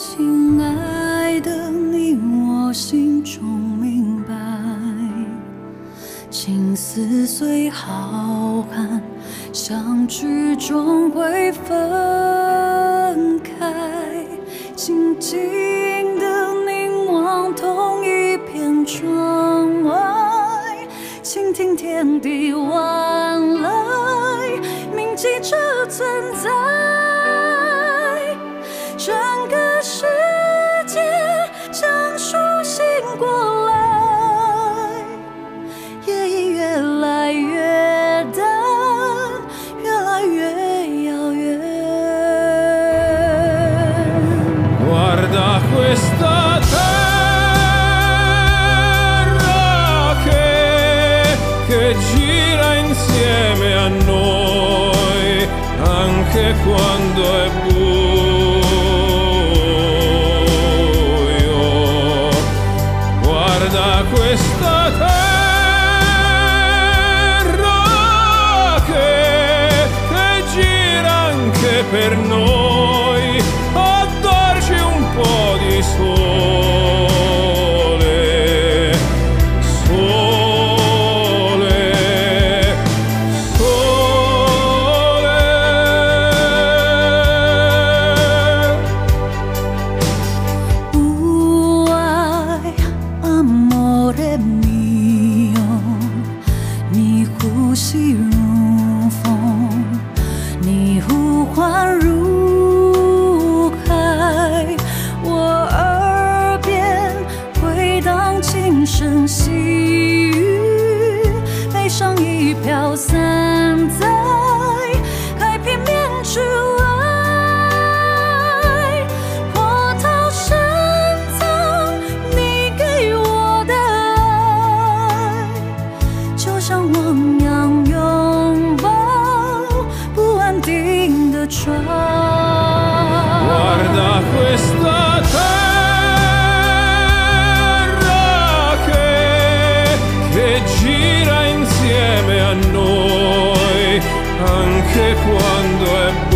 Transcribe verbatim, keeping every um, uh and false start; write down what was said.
亲爱的，你我心中明白，情丝虽浩瀚，相聚终会分开。静静地凝望同一片窗外，倾听天地万籁，铭记着存在。整个世界将苏醒过来，夜已越来越淡，越来越遥远。 Guarda questa terra che, che gira insieme a noi, anche quando è buio. Guarda questa terra che, che gira anche per noi, a darci un po' di sole, sole, sole. Why, amore mio， 你呼吸如风，你呼唤如海，我耳边回荡轻声细语，悲伤已飘散在海平面之外，波涛深藏你给我的爱，就像汪洋拥抱不安定的船。 Guarda questa terra che, che gira insieme a noi, anche quando è buio.